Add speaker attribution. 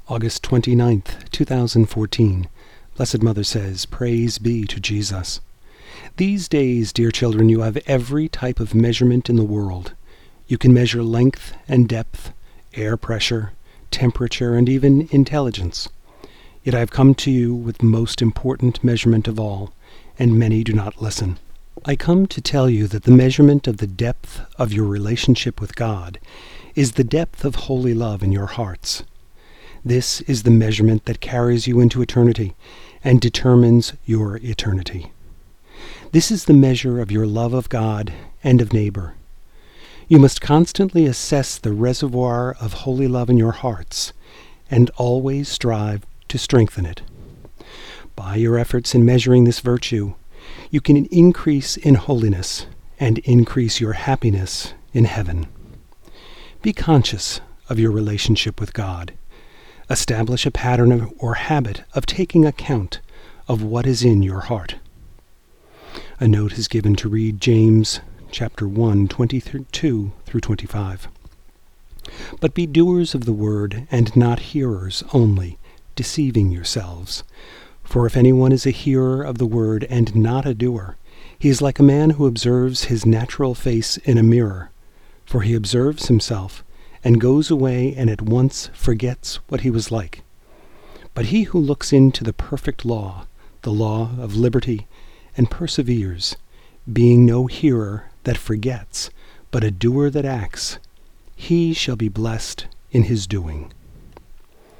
Speaker 1: August 29th, 2014. Blessed Mother says, Praise be to Jesus. These days, dear children, you have every type of measurement in the world. You can measure length and depth, air pressure, temperature, and even intelligence. Yet I have come to you with the most important measurement of all, and many do not listen. I come to tell you that the measurement of the depth of your relationship with God is the depth of holy love in your hearts. This is the measurement that carries you into eternity and determines your eternity. This is the measure of your love of God and of neighbor. You must constantly assess the reservoir of holy love in your hearts and always strive to strengthen it. By your efforts in measuring this virtue, you can increase in holiness and increase your happiness in heaven. Be conscious of your relationship with God. Establish a pattern or habit of taking account of what is in your heart. A note is given to read James chapter 1, 22 through 25. But be doers of the word and not hearers only, deceiving yourselves. For if anyone is a hearer of the word and not a doer, he is like a man who observes his natural face in a mirror. For he observes himself, and goes away and at once forgets what he was like. But he who looks into the perfect law, the law of liberty, and perseveres, being no hearer that forgets, but a doer that acts, he shall be blessed in his doing.